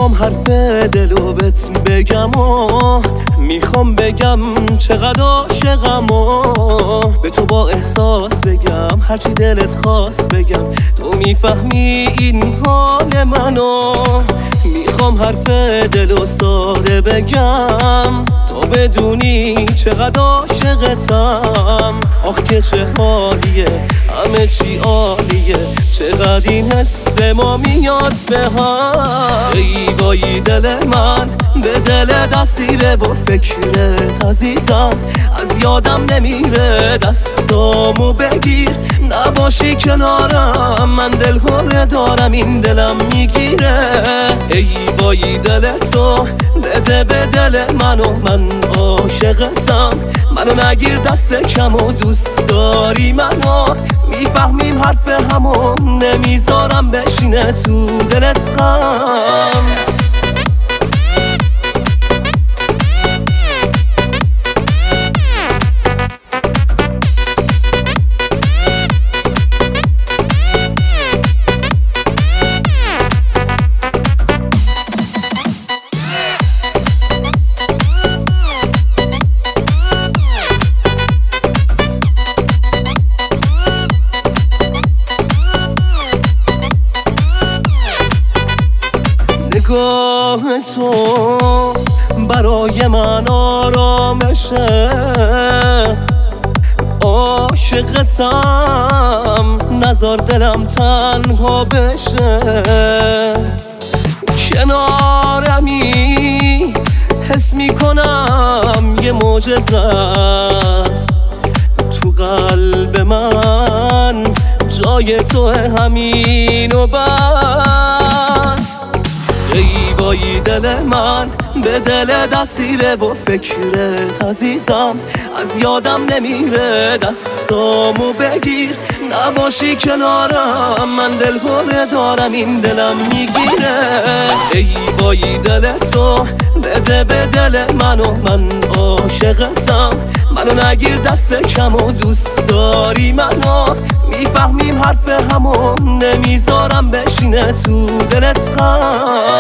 میخوام حرف دلو بهت بگم و میخوام بگم چقدر عاشقم و به تو با احساس بگم هرچی دلت خواست بگم تو میفهمی این حال منو. میخوام حرف دلو ساده بگم تو بدونی چقدر عاشقتم. آخ که چه حالیه همه چی عالیه چقدر این حس ما میاد به هم. ای وای دل من به دل دستیره و فکرت عزیزم از یادم نمیره. دستامو بگیر نباشی کنارم من دلهوره دارم این دلم میگیره. ای وای دل تو بده به دل منو من عاشقتم. منو نگیر دست کم و دوست داری منو میفهمیم حرف همو نمیذارم بشینه تو دلت غم. نگاه تو برای من آرامشه عاشقتم نذار دلم تنها بشه. کنارمی حس میکنم یه معجزه است تو قلب من جای تو همین و بس. ای وای دل من به دل دستیره و فکرت عزیزم از یادم نمیره. دستامو بگیر نباشی کنارم من دلهوره دارم این دلم میگیره. ای وای دل تو بده به دل منو من عاشقتم. منو نگیر دست کم و دوست داری منو میفهمیم حرف همو نمیذارم بشینه تو دلت غم.